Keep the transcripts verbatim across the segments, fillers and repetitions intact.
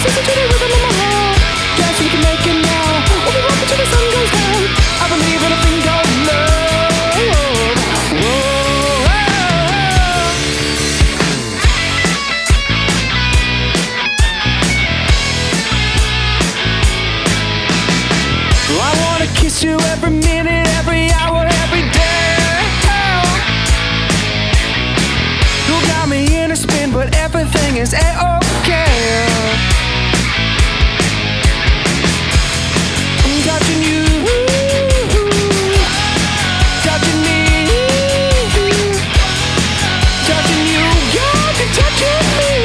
listen to the rhythm of my heart. Dance so we can make it now. We'll be rocking till the sun goes down. I believe in a thing called love. Whoa, I wanna kiss you every minute, every hour, every day. You got me in a spin, but everything is a-okay. I'm touching you, touching me, touching you, yeah, you're touching me.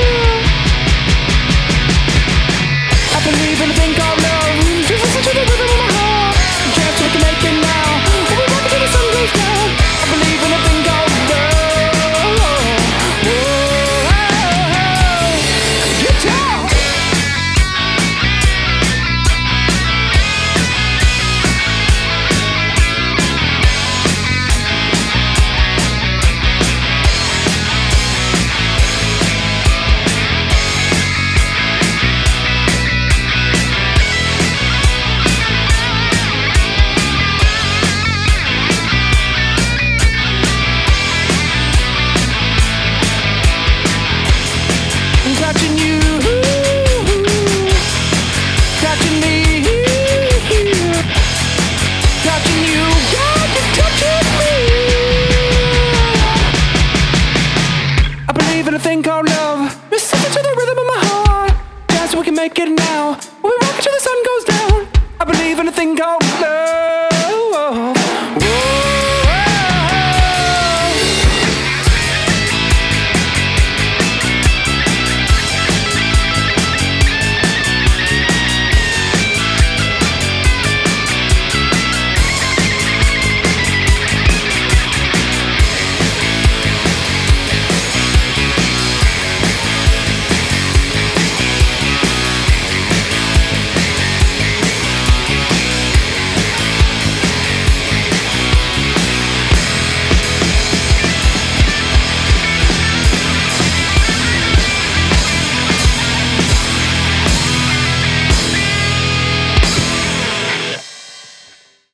I believe in a thing called love. Just listen to the rhythm of my heart. Dance so we can make it now. We'll be rocking till the sun goes down. I believe in a thing called love. Whoa, guitar. Touching you, touching me, touching you, yeah, you're touching me. I believe in a thing called love. Listen to the rhythm of my heart. Dance so we can make it now. We'll be rocking till the sun goes down. I believe in a thing called love.